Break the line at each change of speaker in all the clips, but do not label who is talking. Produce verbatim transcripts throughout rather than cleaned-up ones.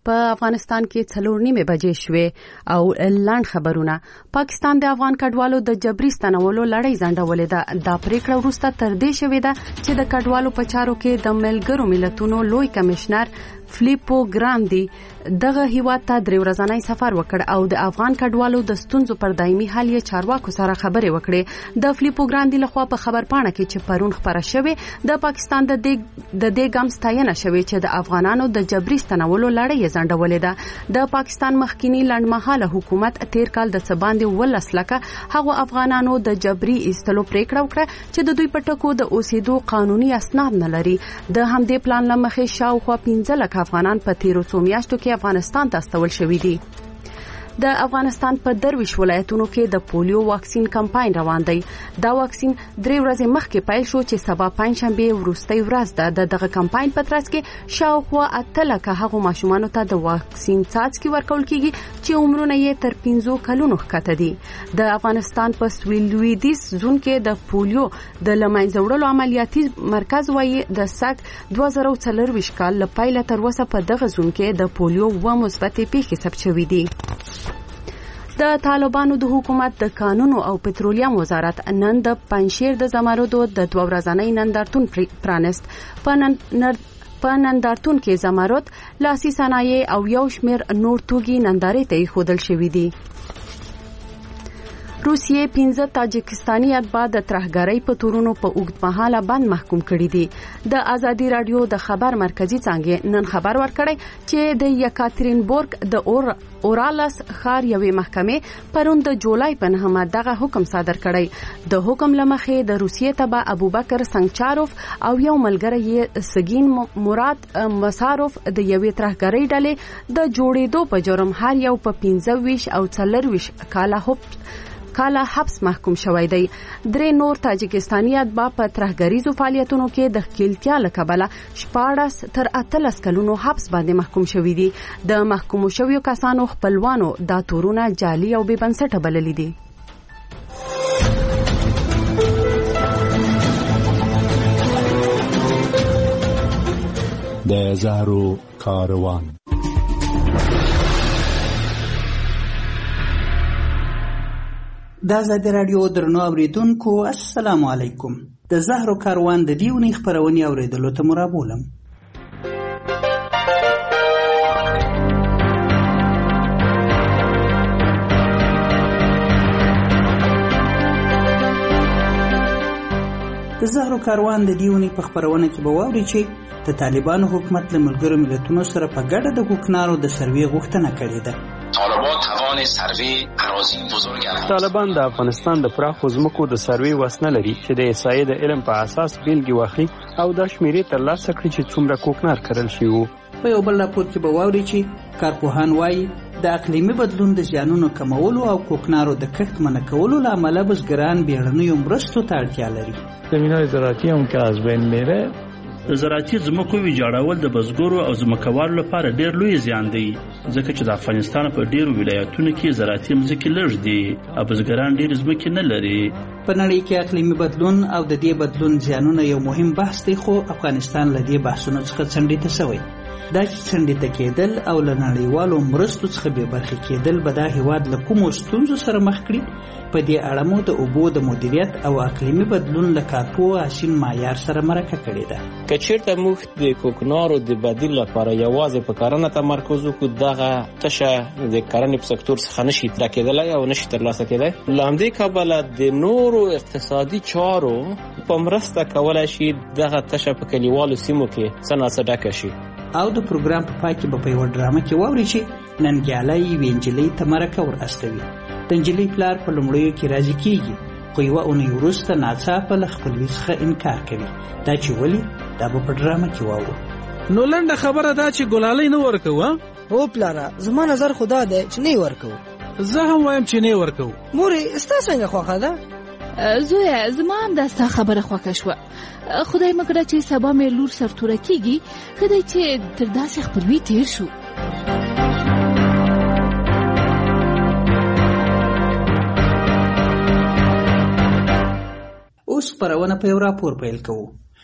په افغانستان کې څلور نیمه بجې شوې او لاند خبرونه. پاکستان د افغان کډوالو د جبري ستنولو لړۍ ځنډولې ده. دا پریکړه وروسته تر دې شوې ده چې د کډوالو په چارو کې د ملګرو ملتونو لوی کمشنر فلیپو ګراندي دغه هیواد ته درې ورځنی سفر وکړ او د افغان کډوالو د ستونزو پر دایمي حل یې چارواکو سره خبرې وکړې. د فلیپو ګراندي لخوا په خبر پاڼه کې چې پرون خبره شوې د پاکستان د دې د دې ګام ستاینه شوې چې د افغانانو د جبري ستنولو لړۍ یې ځنډولې ده. د پاکستان مخکینی لنډمهاله حکومت تیر کال د څباندې ولس لکه هغه افغانانو د جبري ایستلو پریکړه وکړه چې د دوی په ټکو د اوسېدو قانوني اسناد نه لري. د همدې پلان لمخې شاوخوا پنځه لکه افغانان په تیرو څو میاشتو کې افغانستان ته استول شوي دي. د افغانستان په درویش ولایتونو کې د پولیو واکسین کمپاین روان دی. دا واکسین درې ورځې مخکې پیل شو چې سبا پنځشنبه وروستۍ ورځ ده. د دغه کمپاین په ترڅ کې شاوخوا اته لکه هغو ماشومانو ته د واکسین څاڅکي ورکول کیږي چې عمرونه یې تر پنځو کلونو ښکته دي. د افغانستان په سویل لویدیځ زون کې د پولیو د لمنځه وړلو عملیاتي مرکز وایي د سږ دوه زره څلرویشت کال له پیله تر اوسه په دغه زون کې د پولیو اووه مثبتې پیښې ثبت شوې دي. د طالبانو د حکومت د قانون او پټرولیم وزارت نن د پنځشیر د زمردو د دوه ورځنۍ نندارتون پرانست. په نندارتون کې زمرد، لاسي صنایع او یو شمېر نور توکي نندارې ته ایښودل شوي دي. روسیې پنځه تاجکستاني اتباع د ترهګرۍ په تورونو په اوږدمهاله بند محکوم کړي دي. د ازادي رادیو د خبر مرکزی څانګې نن خبر ورکړی چې د یکاترینبورګ د اور اورالس ښار یوې محکمې پرون د جولای په نهمه دغه حکم صادر کړی. د حکم لمخې د روسیې تبع ابوبکر سنگچاروف او یو ملګری یې سګین مراد مساروف د یوې ترهګرۍ ډلې د جوړېدو په جرم هر یو په پنځه ویشت او څلرویشت کاله حبس کاله حبس محکوم شوی دی. درې نور تاجکستاني اتباع په ترهګریزو فعالیتونو کې د ښکیلتیا له کبله شپاړس تر اتلس کلونو حبس باندې محکوم شوي دي. د محکومو شویو کسانو خپلوانو دا تورونه جعلي او بې بنسټه بللي دي.
د زهرو کاروان.
د ازادي رادیو درنو اوریدونکو السلام علیکم. د زهرو کاروان د دیونی خبرونې اوریدلو ته مرابولم. د زهرو کاروان د دیونی په خبرونه کې به واوري چې د طالبانو حکومت له ملګرو ملتونو سره په ګډه د کوکنارو د سروې غوښتنه کړې ده.
طالبان توان سروې اراضی بزرگ است.
طالبان د افغانستان د پراخو ځمکو د سروې وس نه لري چې د احصایې د علم په اساس بیلګې واخلي او دا شمیرې ترلاسه کړي چې څومره کوکنار کرل شوي وو.
په یو بل راپور کې به واوري چې کارپوهان وایي د اقلیمي بدلون د زیانونو کمولو او کوکنارو د کښت منع کولو له امله بزګران بیړنیو مرستو ته اړتیا لري.
زمینای زراعتی هم که از بین میره.
د زراعتي ځمکو ویجاړول د بزګرو او ځمکوالو لپاره ډېر لوی زیان دی ځکه چې د افغانستان په ډېرو ولایتونو کې زراعتي ځمکې لږ دي او بزګران ډېر ځمکې نه لري.
په نړۍ کې اقلیمي بدلون او د دې بدلون زیانونه یو مهم بحث دی خو افغانستان له دې بحثونو څخه څنډې ته شوی. دا چې څنډې ته کېدل او له نړیوالو مرستو څخه بې برخې کېدل به دا هېواد له کومو ستونزو سره مخ کړي. په دې اړه مو د اوبو د مدیریت او اقلیمي بدلون له کارپوه حسین معیار سره مرکه کړې ده.
که چېرته موږ د کوکنارو د بدیل لپاره یوازې په کرنه تمرکز وکړو دغه تشه د کرنې په سکتور څخه نشي ترا کېدلی او نشي ترلاسه کېدی. له همدې کبله د نورو اقتصادي چارو په مرسته کولی شي دغه تشه په کلیوالو سیمو کې څه ناڅه ډکه شي.
او د پروګرام په پای کې به په یوه ډرامه کې واوري چې ننګیالی یوې نجلۍ ته مرکه ور استوي. د نجلۍ پلار په لومړیو کې راضي کېږي خو یوه اونۍ وروسته ناڅاپه له خپلوي څخه انکار کوي. دا چې ولې دا به په ډرامه کې واورو.
نو لنډه خبره دا چې ګلالۍ نه ورکوو.
هو پلاره زما نظر خو دا دی چې نه ورکوو.
زه هم وایم چې نه ورکوو.
مورې ستا څنګه خوښه ده؟
زویا زما هم دا ستا خبره خوښه شوه. خدای مکړه چې سبا مې لور سرتوره کېږي ښه دی چې تر داسې خپلوي تیر شو.
اوس خپرونه په یو راپور پیل کوو.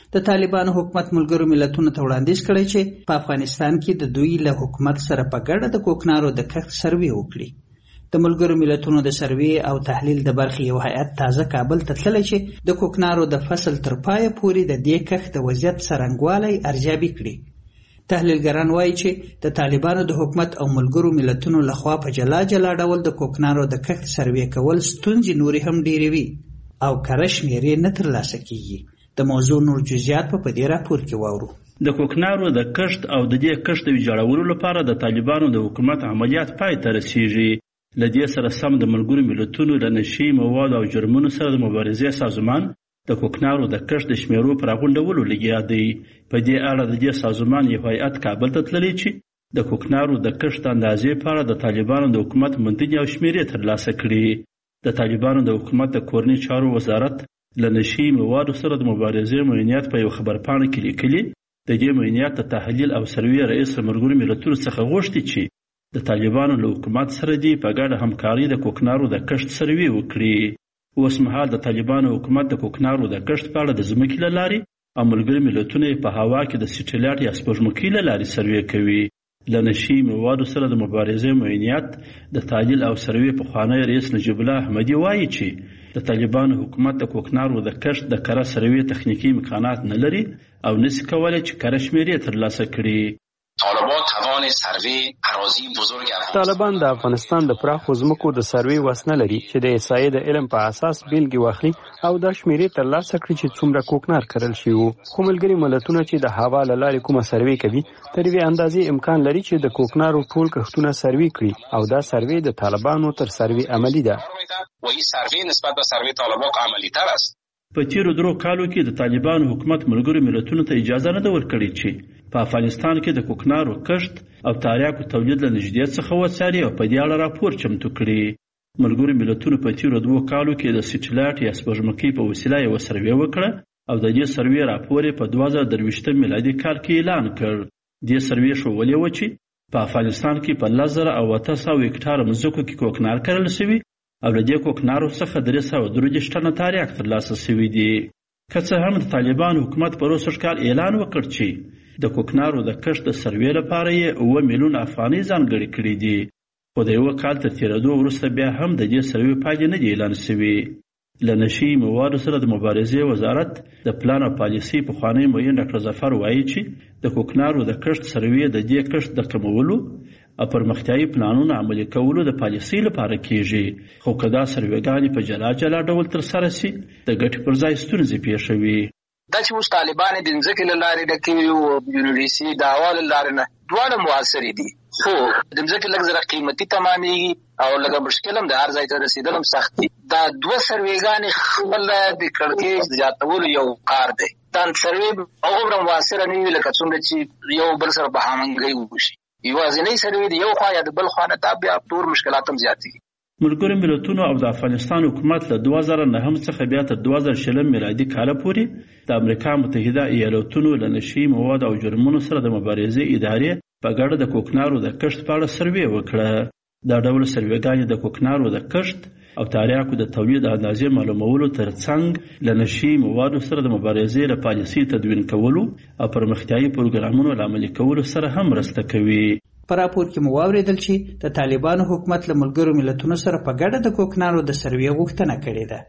د طالبانو حکومت ملګرو ملتونو ته وړاندیز کړی چې په افغانستان کې د دوی له حکومت سره په ګډه د کوکنارو د کښت سروې وکړي. د ملګرو ملتونو د سروې او تحلیل د برخې یو هیئت تازه کابل ته تللی چې د کوکنارو د فصل تر پایه پورې د دې کښت د وضعیت څرنګوالی ارزیابي کړي. تحلیلګران وایي چې د طالبانو د حکومت او ملګرو ملتونو لخوا په جلا جلا ډول د کوکنارو د کښت سروې کول ستونزې نورې هم ډېرې وي او کره شمېرې نه ترلاسه کیږي. د موضوع نور جزئیات په دې راپور کې واورو.
د کوکنارو د کښت او د دې کښت د ویجاړولو لپاره د طالبانو د حکومت عملیات پای ته رسیږي. له دې سره سم د ملګرو ملتونو له نشي موادو او جرمونو سره د مبارزې سازمان د کوکنارو د کښت د شمیرو پر غونډولو لګیا دی. په دې اړه د دې سازمان یو هیئت کابل ته تللی چې د کوکنارو د کښت اندازې په اړه د طالبانو د حکومت موندنې او شمیرې ترلاسه کړي. د طالبانو د حکومت د کورني چارو وزارت له نشي موادو سره د مبارزې معینات په یو خبرپاڼه کې لیکلي. د دې معینات د تحلیل او سروې رئیس ملګرو ملتونو څخه غوښتي چې د طالبانو له حکومت سره دی په ګډه همکاري د کوکنارو د کښت سروې وکړي. اوس مهال د طالبانو حکومت د کوکنارو د کښت په اړه د ځمکې له لارې او ملګري ملتونه په هوا کې د سټیلایټ یا سپوږمکۍ له لارې سروې کوي. له نشي موادو سره د مبارزې معینات د تحلیل او سروې پخوانی رئیس نجیب الله احمدي وایي چې د طالبانو حکومت د کوکنارو د کښت د کره سروې تخنیکي امکانات نه لري او نشي کولی چې کره شمیرې ترلاسه کړي.
طالبان توان سروې اراضی بزرگ
طالبان د افغانستان د پراخو ځمکو د سروې وس نه لري چې د احصایې د علم په اساس بیلګې واخلي او دا شمیرې ترلاسه کړي چې څومره کوکنار کرل شوي وو. خو ملګري ملتونه چې د هوا له لارې کومه سروې کوي تر یوې اندازې امکان لري چې د کوکنارو ټول کښتونه سروې کړي او دا سروې د طالبانو تر سروې عملي ده.
و این سروې نسبت به سروې طالبان عملی تر است.
په تیرو درو کالو کې د طالبانو حکومت ملګرو ملتونو ته اجازه نه ده ورکړې چې په افغانستان کې د کوکنارو کښت او تریاکو تولید له نږدې څخه وڅاري او په دې اړه راپور چمتو کړي. ملګرو ملتونو په تیرو دوو کالو کې د سټیلایټ یا سپوږمکۍ په وسیله یوه سروې وکړه او د دې سروې راپور یې په دوه زره درویشتم میلادي کال کې اعلان کړ. دې سروې ښودلې وه چې په افغانستان کې په لس زره او اته سوه هکټاره مځکو کې کوکنار کرل شوي او له دې کوکنارو څخه درې سوه درې دېرش ټنه تریاک ترلاسه شوي دي. که څه هم د طالبانو حکومت پروس کال اعلان وکړ چې د کوکنارو د کښت د سروې لپاره یې اوه میلیونه افغانۍ ځانګړې کړي دي، خو د یوه کال تر تېرېدو وروسته بیا هم د دې سروې پایلې نه دي اعلان شوي. له نشي موادو سره د مبارزې وزارت د پلان او پالیسۍ پخوانی معین ډاکټر ظفر وایي چې د کوکنارو د کښت سروې د دې کښت د کمولو او پرمختیایي پلانونو عملي کولو د پالیسۍ لپاره کیږي، خو که دا سروېګانې په جلا جلا ډول ترسره شي د ګټې پر ځای ستونزې پیښوي.
دا چې اوس طالبان د ځمکې له لارې ډکوي او یونیورسي د هوا له لارې نه دواړه مؤثرې دي، خو د ځمکې لږ زره قیمتي تمامېږي او لږه مشکل هم د هر ځای ته رسېدل هم سخت دي. دا دوه سروېګانې خپله د کړکېچ زیاتولو یو کار دی. دا سروې هغومره مؤثره نه وي لکه څومره چې یو بل سره په هماهنګۍ وشي. یوازینۍ سروې د یو خوا یا د بل خوا نه دا بیا نور مشکلات هم زیاتېږي.
ملګرو ملتونو او د افغانستان حکومت له دوه زره نهم څخه بیا تر دوه زره شلم میلادي کاله پورې د امریکا متحده ایالتونو له نشي موادو او جرمونو سره د مبارزې ادارې په ګډه د کوکنارو د کښت په اړه سروې وکړه. دا ډول سروېګانې د کوکنارو د کښت او تریاکو د تولید اندازې معلومولو ترڅنګ له نشي موادو سره د مبارزې له پالیسۍ تدوین کولو او پرمختیایي پروګرامونو له عملي کولو سره هم مرسته کوي.
په راپور کې مو واورېدل چې د طالبانو حکومت له ملګرو ملتونو سره په ګډه د کوکنارو د سروې غوښتنه کړې ده.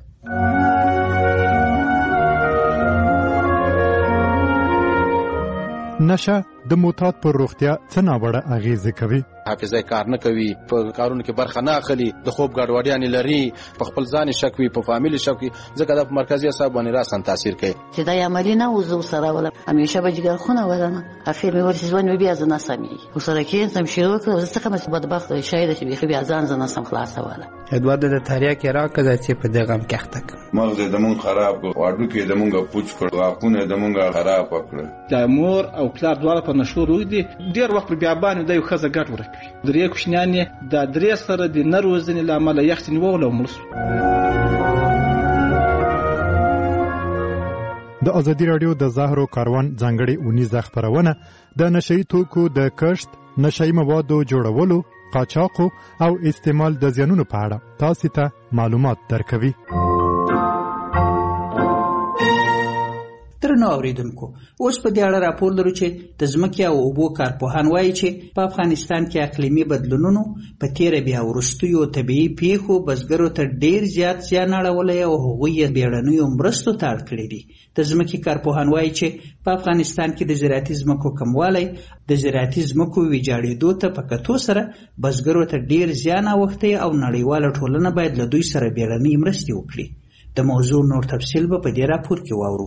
نشه د معتاد پر روغتیا څه ناوړه اغېزې کوي؟
حافظه کار نه کوي، په کارونو کې برخه نه اخلي، د خوب ګډوډیانې لري، په خپل ځان شک وي، په فامیل شک وي، ځکه دا په مرکزي اعصاب باندې راسن تاثیر کوي.
چې دا عملی نه وزو سره ولا همیشه به جګر خونه ولنه اخر مې ورسې ځوان بیا ځنه سمي وسره کې سم شروع کړو زه څنګه مې بدبخت شاید چې بیا ځان ځنه سم خلاصه ولا
ادوارد د تاریخ راکړه چې په دغه غم کې اخته
مغز د مون خراب کړ، واډو کې د مونږه پوچ کړ، واپونه د مونږه خراب کړ.
د مور او پلار دواړه په نشو روي دي، ډیر وخت بیا باندې د یو خزه ګټ ورکوي. درې کوشنیانې د درې سره د نروزنې لامل یختنی وولو ملسو.
د ازادي رادیو د زهرو کاروان ځانګړي اونیزه خبرونه د نشئی توکو د کښت، نشئی موادو جوړولو، قاچاقو او استعمال د زیانونو په اړه تاسو ته معلومات درکوي.
درنو درنو اوریدونکو اوس په دې اړه راپور لرو چې د ځمکې او اوبو کارپوهان وایي چې په افغانستان کې اقلیمي بدلونونو په تیره بیا وروستیو طبیعي پیښو بزګرو ته ډیر زیات زیان اړولی او هغوی یې بیړنیو مرستو ته اړ کړي دي. د ځمکې کارپوهان وایي چې په افغانستان کې د زراعتي ځمکو کموالی د زراعتي ځمکو ویجاړېدو ته په کتو سره بزګرو ته ډیر زیان اوښتی او نړیواله ټولنه باید له دوی سره بیړنۍ مرستې وکړي. د موضوع نور تفصیل به په دې راپور کې واورو.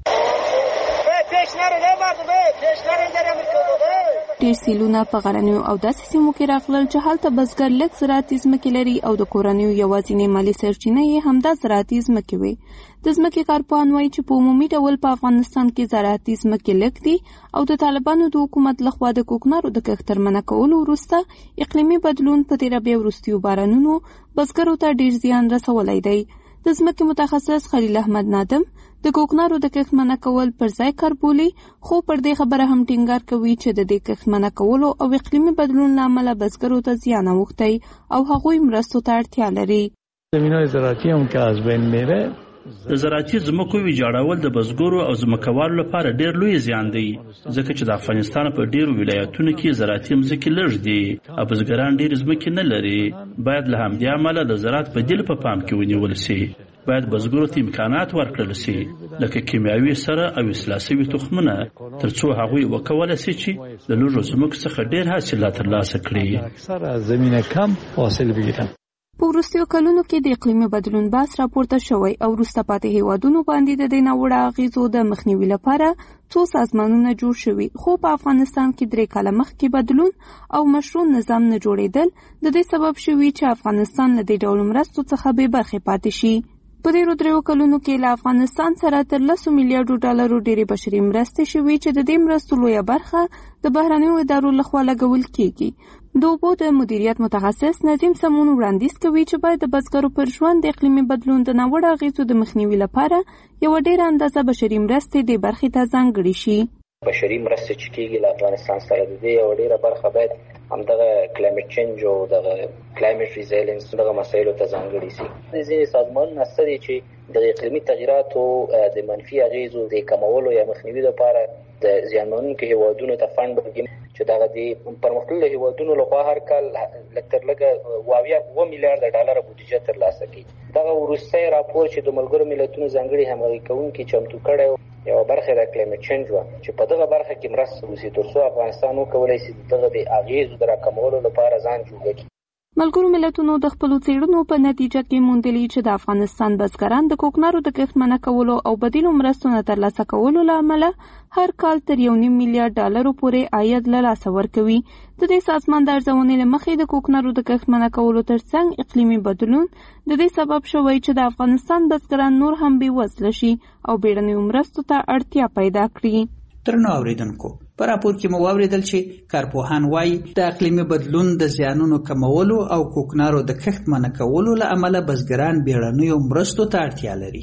ډېر سیلونه په غرنیو او داسې سیمو کې راغلل چې هلته بزګر لږ زراعتي ځمکې لري او د کورنیو یوازینۍ مالي سرچینه یې همدا زراعتي ځمکې وي. د ځمکې کارپوهان وایي چې په عمومي ډول په افغانستان کې زراعتي ځمکې لږ دي او د طالبانو د حکومت لخوا د کوکنارو د کښت تر منع کولو وروسته اقلیمي بدلون په تېره بیا وروستیو بارانونو بزګرو ته ډېر زیان رسولی دی. د ځمکې متخصص خلیل احمد نادم د کوکنارو د کښت منع کول پر ځای کار بولي، خو پر دې خبره هم ټینګار کوي چې د دې کښت منع کولو او اقلیمي بدلون له امله بزګرو ته زیان اوښتی او هغوی مرستو ته اړتیا لري.
زمینای زراعتی هم که از بین میره.
د زراعتي ځمکو ویجاړول د بزګرو او ځمکوالو لپاره ډېر لوی زیان دی، ځکه چې د افغانستان په ډېرو ولایتونو کې زراعتي ځمکې لږ دي او بزګران ډېرې ځمکې نه لري. باید له همدې امله د زراعت بدیل په پام کې ونیول شي. باید بزګرو ته امکانات ورکړل شي، لکه کیمیاوي سره او اصلاح شوي تخمونه، تر څو هغوی وکولی شي چې د لږو ځمکو څخه ډېر حاصلات ترلاسه کړي.
اکثره زمینه کم حاصل بگیرن.
په وروستیو کلونو کې د اقلیمي بدلون بحث راپورته شوی او وروسته پاتې هیوادونو باندې د دې ناوړه اغېزو د مخنیوي لپاره څو سازمانونه جوړ شوي، خو په افغانستان کې درې کاله مخکې بدلون او مشروع نظام نه جوړېدل د دې سبب شوي چې افغانستان له دې ډول مرستو څخه بې برخې پاتې شي. په تېرو دریو کلونو کې له افغانستان سره تر لسو میلیارډو ډالرو ډېرې بشري مرستې شوي چې د دې مرستو لویه برخه د بهرنیو ادارو لخوا لګول کېږي. د اوبو د مدیریت متخصص نظیم سمون وړاندیز کوي چې باید د بزګرو پر ژوند د اقلیمي بدلون د ناوړه اغېزو د مخنیوي لپاره یوه ډېره اندازه بشري مرستې دې برخې ته ځانګړې شي.
بشري مرستې چې کېږي له افغانستان سره د دې یوه ډېره برخه باید همدغه کلایمټ چینج او دغه کلایمټ ریزیلینس دغه مسایلو ته ځانګړي شي. ځینې سازمانونه شته دي چې د اقلیمي تغییراتو د منفي اغېزو د کمولو یا مخنیوي لپاره د زیانمنونکو هیوادونو ته فنډ ورکوي، چې دغه د پرمختللو هیوادونو لخوا هر کال لږ تر لږه اووه اووه میلیارډه ډالره بودیجه ترلاسه کوي. دغه وروستی راپور چې د ملګرو ملتونو ځانګړي همغږي کوونکي چمتو کړی یوه برخه د کلایمټ چینج وه چې په دغه برخه کې مرسته وشي تر څو افغانستان وکولی شي دغه د اغېزو د راکمولو لپاره ځان جوړ کړي.
ملګرو ملتونو د خپلو څېړنو په نتیجه کې موندلي چې د افغانستان بزګران د کوکنارو د کښت منع کولو او بدیلو مرستو نه ترلاسه کولو له امله هر کال تر یو نیم میلیارډ ډالرو پورې عاید له لاسه ورکوي. د دې سازمان د ارزونې له مخې د کوکنارو د کښت منع کولو ترڅنګ اقلیمي بدلون د دې سبب شوی چې د افغانستان بزګران نور هم بېوزله شي او بیړنیو مرستو ته اړتیا پیدا کړي.
درنو اوریدونکو، په راپور کې مو واورېدل چې کارپوهان وایي د اقلیمي بدلون د زیانونو کمولو او کوکنارو د کښت منع کولو له امله بزګران بیړنیو مرستو ته اړتیا لري.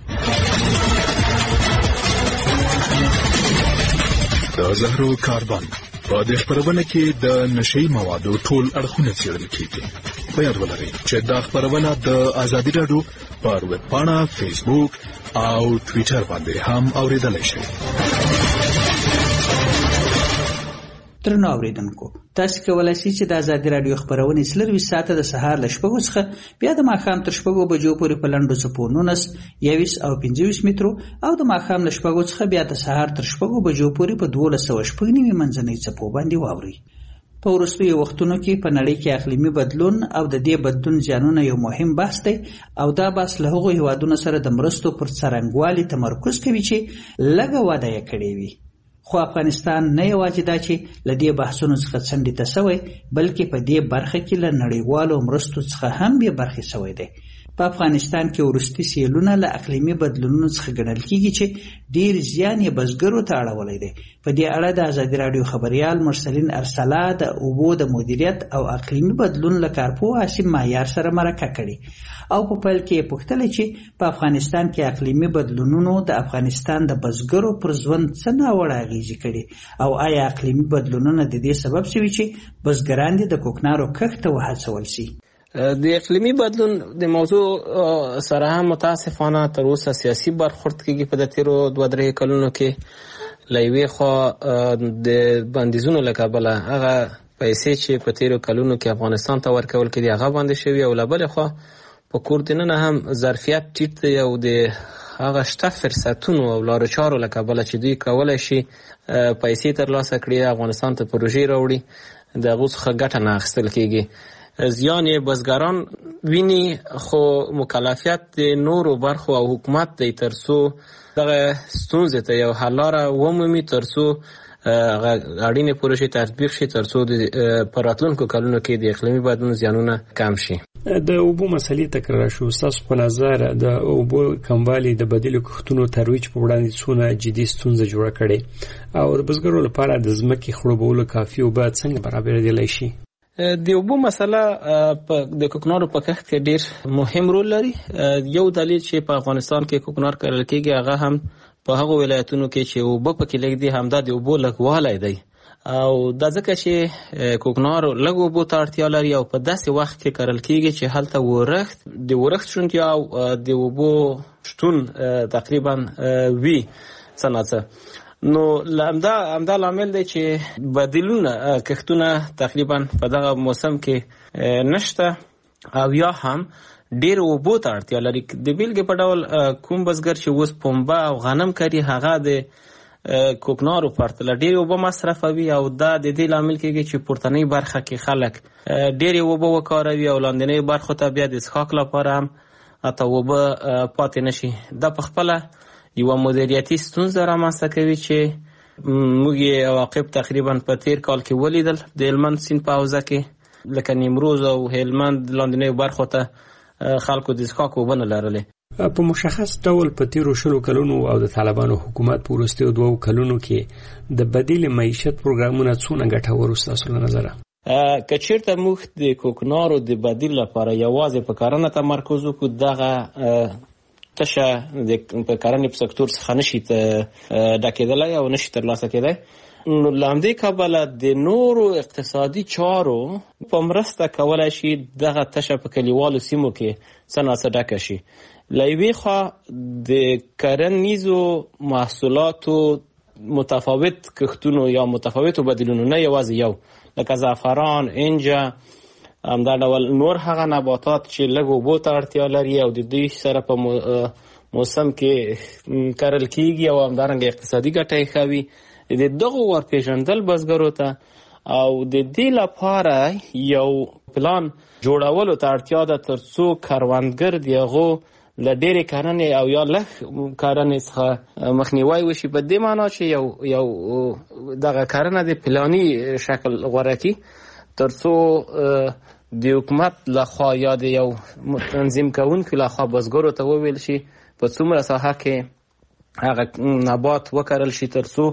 د زهرو کاربن په دې خپرونه کې د نشئی موادو ټول اړخونه څېړل کېږي. په یاد ولرئ چې دا خپرونه د ازادي راډیو پر ویب پاڼه، فیسبوک او ټویټر باندې هم اورېدلی شئ.
درنو اوریدونکو، تاسو کولی شئ چې د ازادي راډیو خپرونې څلرویشت ساعته د سهار له شپږو څخه بیا د ماښام تر شپږو بجو پورې په لنډو څپو نولس، یوویشت او پنځه ویشت مترو او د ماښام له شپږو څخه بیا د سهار تر شپږو بجو پورې په دولس سوه شپږ نوي منځنۍ څپو باندې واورئ. په وروستیو وختونو کې په نړۍ کې اقلیمي بدلون او د دې بدلون زیانونه یو مهم بحث دی او دا بحث له هغو هیوادونو سره د مرستو پر څرنګوالي تمرکز کوي چې لږه وده یې کړې وي. خو افغانستان نه یوازې دا چې له دې بحثونو څخه څنډې ته سوی، بلکې په دې برخه کې له نړیوالو مرستو څخه هم بې برخې سوی دی. په افغانستان کې وروستي سیلونه له اقلیمي بدلونونو څخه ګڼل کېږي چې ډېر زیان یې بزګرو ته اړولی دی. په دې اړه د ازادي راډیو خبریال مرسلین ارسلا د اوبو د مدیریت او اقلیمي بدلون له کارپوه عاصم معیار سره مرکه کړې او په پیل کې یې پوښتله چې په افغانستان کې اقلیمي بدلونونو د افغانستان د بزګرو پر ژوند څه ناوړه اغېزې کړي او آیا اقلیمي بدلونونه د دې سبب شوي چې بزګران دې د کوکنارو کښت ته وهڅول شي.
د اقلیمي بدلون د موضوع سره هم متاسفانه تر اوسه سیاسي برخورد کېږي په د تیرو دوه درې کلونو کې. له یوې خوا د بندیزونو له کبله هغه پیسې چې په تیرو کلونو کې افغانستان ته ورکول کېدي هغه بندې شوي، او له بلې خوا په کور دننه هم ظرفیت ټیټ دی او د هغه شته فرصتونو او لارو چارو له کبله چې دوی کولی شي پیسې ترلاسه کړي، افغانستان ته پروژې راوړي، د هغو څخه ګټه نه اخیستل کېږي. زیان یې بزګران ویني، خو مکلفیت د نورو برخو او حکومت دی تر څو دغه ستونزې ته یو حل لاره ومومي، تر څو اړینې پروژې تطبیق شي، تر څو په راتلونکو کلونو کې د اقلیمي بدلون زیانونه کم شي.
د اوبو مسلې تکرار شو. ستاسو په نظر د اوبو کموالی د بدیلو کښتونو ترویج په وړاندې څونه جدي ستونزه جوړه کړې او د بزګرو لپاره د ځمکې خړوبولو کافي اوبه څنګه برابرېدلی شي؟
د اوبو مسله د کوکنارو په کښت کې ډیر مهم رول لري. یو دلیل چې په افغانستان کې کوکنار کرل کېږي هغه هم په هغو ولایتونو کې چې اوبه پکې لږ دي همدا د اوبو لږوالی دی، او دا ځکه چې کوکنار لږ اوبو ته اړتیا لري او په داسې وخت کې کرل کېږي چې هلته ورښت د ورښت شونتیا او د اوبو شتون تقریبا وي څه نه څه. نو همدا همدا لامل دی چې بدیلونه کښتونه تقریبا په دغه موسم کې نشته او یا هم ډیر اوبو ته اړتیا لري. د بیلګې په ډول کوم بزګر چې اوس پنبه او غنم کري هغه د کوکنارو پرتله ډیر اوبه مصرفوي او دا د دې لامل کېږي چې پورتنۍ برخه کې خلک ډیر اوبه وکاروي او لاندنۍ برخو ته بیا د څښاک لپاره هم حتی اوبه پاتې نشي. دا په خپله یوه مدیریتي ستونزه رامنځته کوي چې موږ یې عواقب تقریبا په تیر کال کې ولیدل د هلمند سیند په حوزه کې، لکه نیمروز او هلمند لاندنیو برخو ته خلکو د څښاک اوبه نه لرلې.
په مشخص ډول په تیرو شلو کلونو او د طالبانو حکومت په وروستیو دوو کلونو کې د بدیل معیشت پروګرامونه څونه ګټور ستاسو له نظره؟
که چېرته موږ د کوکنارو د بدیل لپاره یوازې په کرنه تمرکز وکړو، دغه تشه په کرنې په سکتور څخه نشي ډکېدلی او نشي ترلاسه کېدی. نو له همدې کبله د نورو اقتصادي چارو په مرسته کولی شي دغه تشه په کلیوالو سیمو کې څه نه څه ډکه شي. له یوې خوا د کرنیزو محصولاتو متفاوت کښتونو یا متفاوتو بدیلونو، نه یوازې یو، لکه زعفران، انجه، همدا ډول نور هغه نباتات چې لږ اوبو ته اړتیا لري او د دوی سره په موسم کې کرل کېږي او همدارنګه اقتصادي ګټه یې ښه وي، د دغو ورپېژندل بزګرو ته او د دې لپاره یو پلان جوړولو ته اړتیا ده تر څو کروندګر د هغو له ډېرې کرنې او یا لږ کرنې څخه مخنیوی وشي، په دې معنا چې یو یو دغه کرنه د پلاني شکل غوره کړي تر څو د حکومت لخوا یا د یو تنظیم کوونکي لخوا بزګرو ته وویل شي په څومره ساحه کې هغه نبات وکرل شي تر څو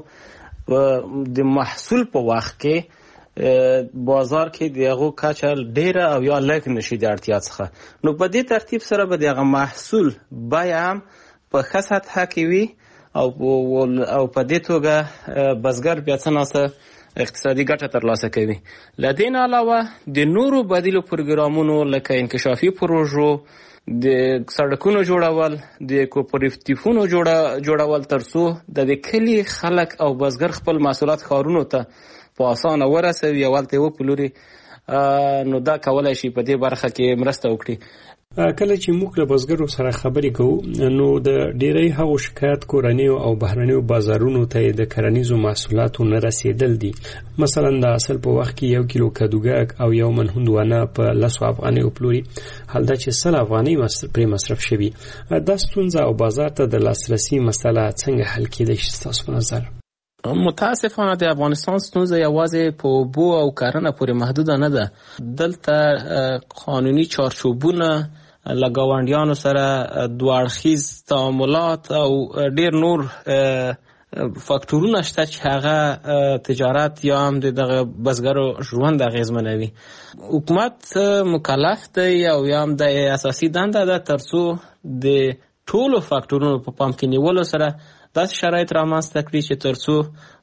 د محصول په وخت کې بازار کې د هغو کچه ډیره او یا لږ نشي د اړتیا څخه. نو په دې ترتیب سره به د هغه محصول بیه هم په ښه سطحه کې وي او او په دې توګه بزګر بیا څه ناڅه اقتصادي ګټه ترلاسه کوي. له دې نه علاوه د نورو بدیلو پروګرامونو لکه انکشافي پروژو، د سړکونو جوړول، د کوپراتیفونو جوړول تر څو د کلي خلک او بزګر خپل محصولات ښارونو ته په اسانه ورسوي او هلته یې وپلوري، نو دا کولی شي په دې برخه کې مرسته وکړي.
کله چې موږ له بزګرو سره خبرې کوو نو د ډیری هغو شکایت کورنیو او بهرنیو بازارونو ته د کرنیزو محصولاتو نه رسیدل دي. مثلا د اصل په وخت کې یو کیلو کدوګک او یو من هندوانه په لسو افغانۍ وپلوري، حال دا چې سل افغانۍ پرې مصرف شوي. دا ستونزه او بازار ته د لاسرسي مسله څنګه حل کېدای شي ستاسو په نظر؟
متاسفانه د افغانستان ستونزه یوازې په اوبو او کرنه پورې محدوده نه ده. دلته قانوني چارچوبونه له ګاونډیانو سره دوه اړخیز تعاملات او ډیر نور فاکتورونه شته چې هغه تجارت یا هم دغه بزګرو ژوند اغیزمنوي. حکومت مکلف دی او یا هم د اساسي دنده ده تر څو د ټولو فاکتورونو په پام کې نیولو سره داسې شرایط رامنځته کړي چې تر څو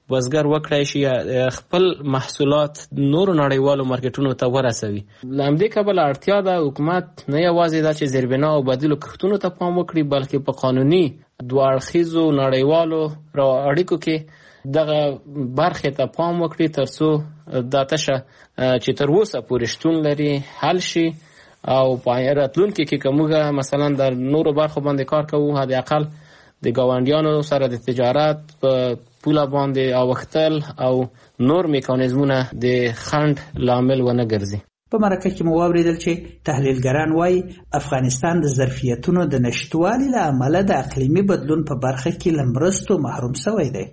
بزګر وکړای شي خپل محصولات نورو نړیوالو مارکیټونو ته ورسوي. له همدې کبله اړتیا ده حکومت نه یوازې دا چې زیربنا او بدیلو کښتونو ته پام وکړي، بلکې په قانوني دوه اړخیزو نړیوالو اړیکو کې دغه برخې ته پام وکړي ترڅو دا تشه چې تر اوسه پورې شتون لري حل شي او په راتلونکي کې که موږ مثلا در نورو برخو باندې کار کوو، حداقل د ګاونډیانو سره د تجارت په پوله باندې اوښتل او نور میکانیزمونه د خنډ لامل ونه ګرځي.
په مرکه کې مو واوریدل چې تحلیلګران وایي افغانستان د ظرفیتونو د نشټوالي له امله د اقلیمي بدلون په برخه کې له مرستو محروم شوی دی.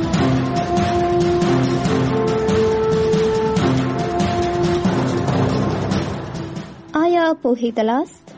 آیا پوهیدلاست؟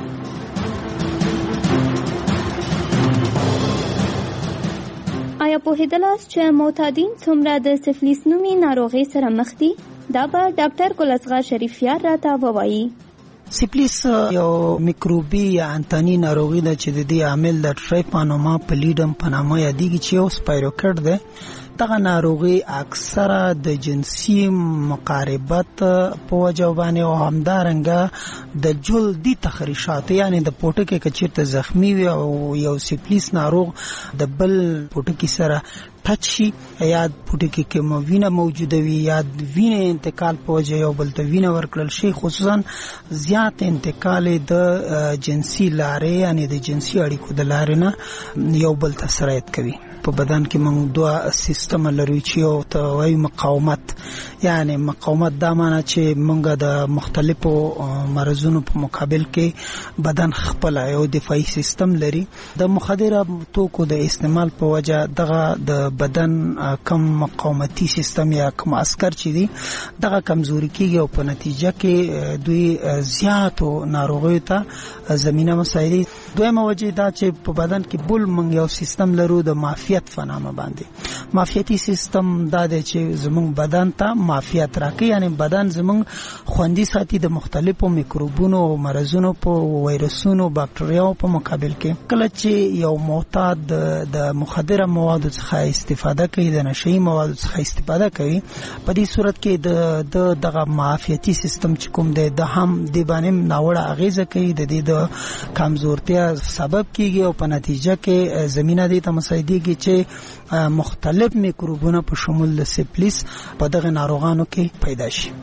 آیا پوهیدلاست چې معتادین څومره د سفلیس نومي ناروغۍ سره مخ دي؟ دا به ډاکټر ګل اصغر شریفیار راته ووایي.
سفلیس یو میکروبي یا انتاني ناروغي ده چې د دې عامل د ټریپانوما پلیډم په نامه یادېږي چې یو سپایروکټ ده. دغه ناروغي اکثره د جنسي مقاربت په وجه باندې او همدارنګه د جلدي تخریشات یعنی د پوټکي که چیرته زخمی وي او یو سفلیس ناروغ د بل پوټکي سره ټچ شي یا پوټکي کې مو وینه موجوده وي یا وینه انتقال په وجه یو بل ته وینه ورکړل شي، خصوصا زیات انتقال د جنسي لارې یعنی د جنسي اړیکو د لارې نه یو بل ته سرایت کوي. په بدن کې موږ دوه سیستم لرو چې یو ته وایي مقاومت، یعنی مقاومت دا معنی چې موږ د مختلفو مرزونو په مقابل کې بدن خپل یو دفاعي سیستم لري. د مخدره توکو د استعمال په وجه دغه د بدن کم مقاومتي سیستم یا کم عسکر چې دي دغه کمزوري کیږي او په نتیجه کې دوی زیاتو ناروغیو ته زمینه مساعدي. دویمه وجه دا چې په بدن کې بل موږ یو سیستم لرو د معافیت په نامه باندې. معافیتي سیستم دا دی چې زموږ بدن ته معافیت راکوي، یعنی بدن زموږ خوندي ساتي د مختلفو میکروبونو او مرزونو په وایرسونو باکتریاو په مقابل کې. کله چې یو معتاد د مخدره موادو څخه استفاده کوي، د نشئی موادو څخه استفاده کوي، په دې صورت کې د دغه معافیتي سیستم چې کوم دی د هم د باندې ناوړه اغیزه کوي، د دې د کمزورتیا سبب کیږي او په نتیجه کې زمينه دې ته مساعدېږي چې مختلف میکروبونه په شمول د سفلیس په دغه ناروغانو کې پیدا شي.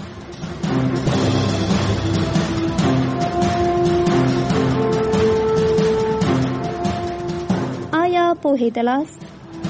آیا پوهیدلاست؟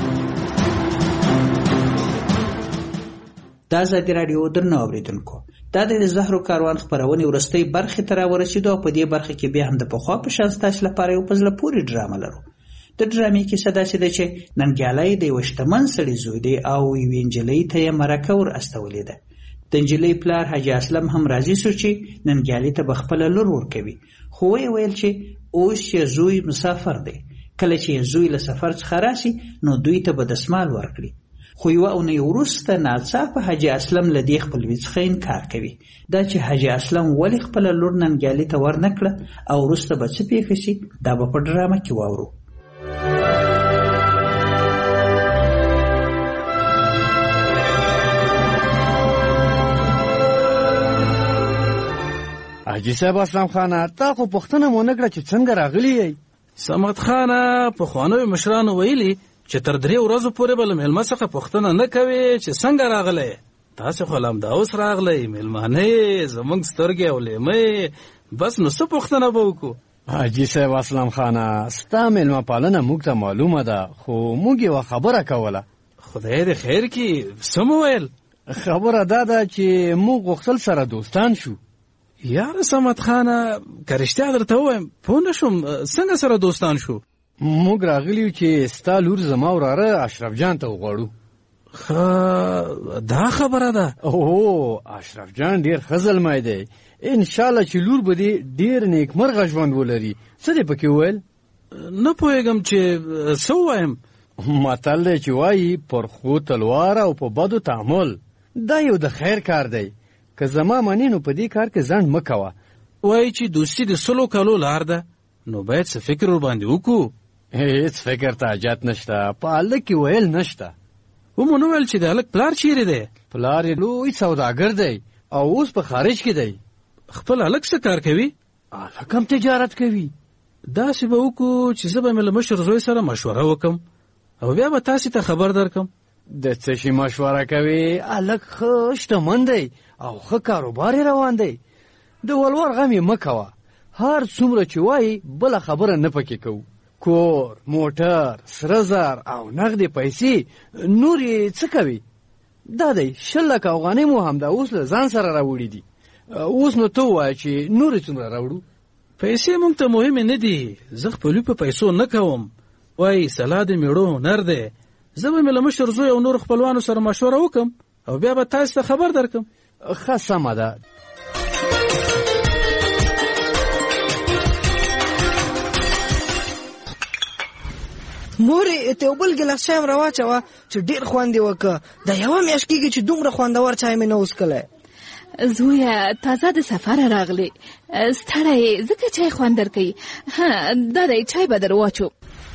دا ازادي راډیو درنو اوریدونکو، دا د زهرو کاروان خبرونه ورستۍ برخه تر ورسېدو او په دې برخه کې بیا هم د پخوا په شان ستاسو لپاره یو پزله پوری ډرامه لرو. د ډرامې کې صدا سي ده چې ننګیالي د وشتمن سړي زوی دی او یو انجلۍ ته مرکه ور استولې ده. د انجلۍ پلار حاجی اسلم هم راضي شو چې ننګیالي ته بخپل لور ورکوي، خو وی ویل چې اوس چې زوی مسافر دی، کله چې زوی له سفر څخه راشي نو دوی ته به دسمال ورکړي. خو یو او نه ورسته ناڅاپه حاجی اسلم له دې خپلوي څخه انکار کوي. دا چې حاجی اسلم ولې خپل لور ننګیالي ته ورنکړه او وروسته به څه پیښ شي دا به په ډرامه کې واورو.
حاجی صاحب اسلام خانه، تا خو پوښتنه مونږ کړه چې څنګه راغلی یې؟
صمد خانه، په خوانوي مشرانو ویلي چې تر درې ورځو پورې به له مېلمه څخه پوښتنه نه کوي چې څنګه راغلی. تاسې خو له همدا اوس راغلی، مېلمانه یې زموږ سترګې او لیمې، بس نو څه پوښتنه به وکړو؟
حاجی صاحب اسلام خانه، ستا مېلمه پالنه موږ ته معلومه ده، خو موږ یوه خبره کوله.
خدای دې خیر کړي، څه مو ویل؟
خبره دا ده چې موږ غوښتل سره دوستان شو.
یاره صمد خانه، که رښتیا درته ووایم پوه نه شوم، څنګه سره دوستان شو؟
موږ راغلی یو چې ستا لور زما وراره اشرف جان ته وغواړو.
دا خبره ده؟
اوه، اشرف جان ډېر ښه زلمی دی، انشاءالله چې لور به دې ډېر نیکمرغه ژوند ولري. څه دې پکې وویل؟
نه پوهېږم چې څه ووایم.
متل دی چې وایي پر ښو تلوار او په بدو تعامل. دا یو د خیر کار دی، که زما منې نو په دې کار کې ځنډ مه کوه.
وایي چې دوستي د سلو کالو لار ده، نو باید څه فکر ورباندې وکړو.
هیڅ فکر ته حاجت نشته، په هلک کې ویل نشته.
و مونږ ویل چې د هلک پلار چیرې دی؟
پلار یې لوی سوداګر دی او اوس په خارج کې دی.
خپل هلک څه کار کوي؟
هلک هم تجارت کوي.
داسې به وکړو چې زه به مې له مشر زوی سره مشوره وکم او بیا به تاسې ته خبر درکم.
د څه شي مشوره کوي؟ هلک ښه شتمن دی او ښه کاروبار یې روان دی. د ولور غم یې مه کوه. هر څومره چې وایي بله خبره نه پکې کوو. کور، موټر، سره زر او نغدې پیسې نور یې څه کوي؟ دا دی شل لکه افغانۍ مو همدا اوس له ځان سره راوړي دي. اوس نو ته ووایه چې نور یې څومره راوړو؟
پیسې موږ ته مهمې نه دي. زه خپلوي په پیسو نه کوم. وایي سلا د میړو هنر دی. زه به مې له مشر زوی او نور خپلوانو سره مشوره وکم او بیا به تاسو ته خبر درکم.
ښه سمه ده.
مورې ته یو بل ګیلاس چای هم راواچوه چې ډېر خوند یې وکړه. دا یوه میاشت کېږي چې دومره خوندور چای مې نه وڅښلی.
زویه تازه د سفره راغلی ستړی ځکه چای خوند درکوي. ها دا دی چای به در واچو.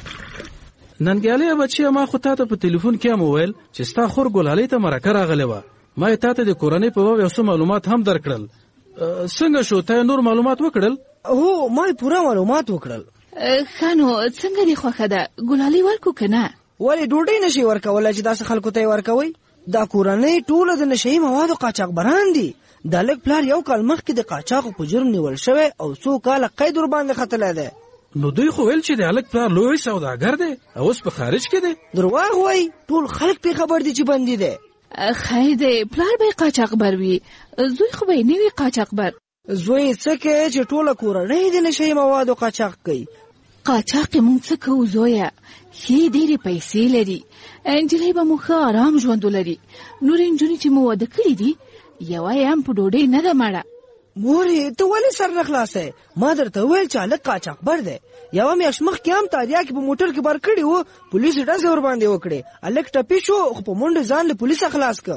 ننګیالۍ بچیه ما خو تا ته په تلیفون کې هم وویل چې ستا خور ګلالۍ ته مرکه راغلې وه. ما یې تا ته د کورنۍ په باب یو څه معلومات هم درکړل. څنګه شو تا نور معلومات وکړل؟
هو ما یې پوره معلومات وکړل.
ښه نو څنګه دې خوښه ده؟ ګلالۍ ورکو که نه؟
ولې ډوډۍ نشي ورکولی چې داسې خلکو ته یې ورکوئ؟ دا کورنۍ ټوله د نشهیي موادو قاچاقبران دي. دا لږ پلار یو کال مخکې د قاچاقو په جرم نیول شوی او څو کاله قید ورباندې ختلی دی.
نو دوی خو ویل چې د هلک پلار لوی سوداګر دی او اوس په خارج کې دی.
درواغ وایي. ټول خلک پرې خبر دي چې بندي دی.
خیر دی پلار به یې قاچاقبر وي، زوی خو به یې نه وي قاچاقبر.
زوی څه کوي چې ټوله کورنۍ د نشهیي موادو قاچاق کوي؟
قاچاق یې موږ څه کوو زویه؟ ښې ډېرې پیسې لري. نجلۍ به مو ښه ارام ژوند ولري. نورې نجونې چې مو واده کړي دي یوه یې هم په ډوډۍ نه ده مړه.
مورې ته ولې سر نه خلاصی؟ ما درته وویل چې هلک قاچاقبر دی. یوه میاشت مخکې هم تادیا کې په موټر کې بار کړي وو. پولیسو ډزې ورباندې وکړې. هلک ټپي شو خو په منډه ځان له پولیسه خلاص که.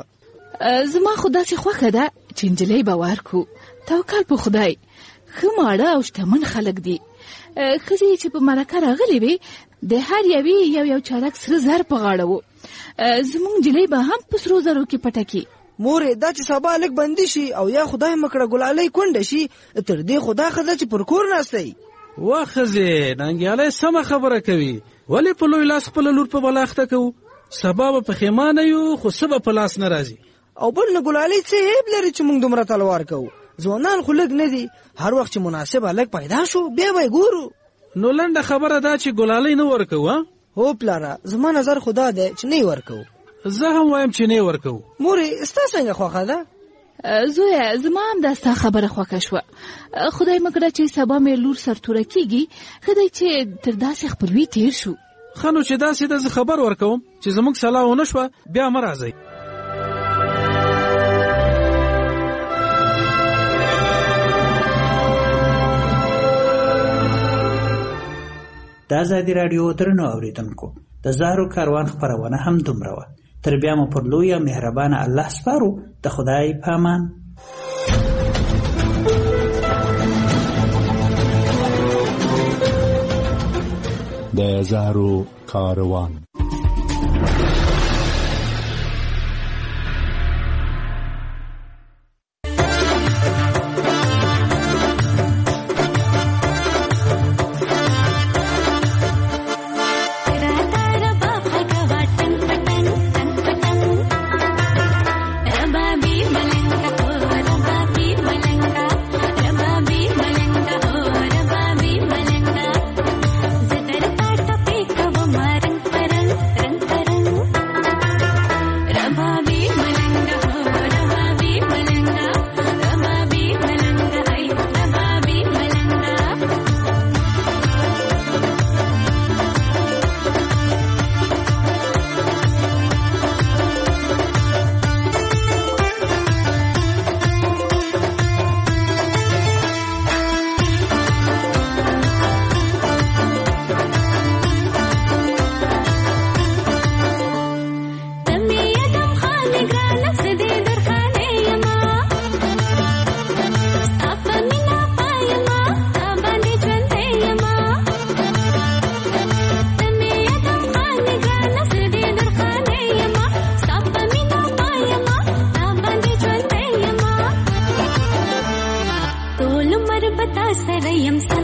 زما خو داسې خوښه ده چې نجلۍ به ورکړو. توکل په خدای. ښه ماړه او شتمن خلک دي. ښځې چې په مرکه راغلې وې د هر یوې یو یو چارک سره زر په غاړه وو. زموږ نجلۍ به هم په سرو زرو کې پټه کړي.
مورې دا چې سبا هلک بندي شي او یا خدای مکړه ګلالۍ کونډه شي تر دې خو دا ښه ده چې پر کور ناستی.
وا ښځې ننګیالۍ سمه خبره کوي. ولې په لوی لاس خپله لور په بلاخته کوو؟ سبا به پښیمانه یو خو څه به په لاس نه راځي.
او بل نه ګلالۍ څه عیب لري چې موږ دومره تلوار کوو؟ ځوانان خو لږ نه دي. هر وخت چې مناسب هلک پیدا شو بیا به یې ګورو.
نو لنډه خبره دا چې ګلالۍ نه ورکوو؟
هو پلاره زما نظر خو دا دی چې نه یې ورکوو.
زه هم وایم چې نه ورکوو.
مورې ستا څنګه خوښه ده؟
زویه زما هم دا ستا خبره خوښه شوه. خدای مکړه چې سبا مې لور سرتوره کېږي. ښه دی چې تر داسې خپلوي تېر شو.
ښه نو چې داسې ده زه خبر ورکوم چې زموږ سلا ونه شوه بیا مه راځئ.
د ازادي راډیو درنو اوریدونکو د زهرو کاروان خپرونه هم دومره وه. تر بیا مو پر لوی او مهربانه الله سپارو. د خدای په امان.
د زهرو کاروان.
रंग
ستړی يم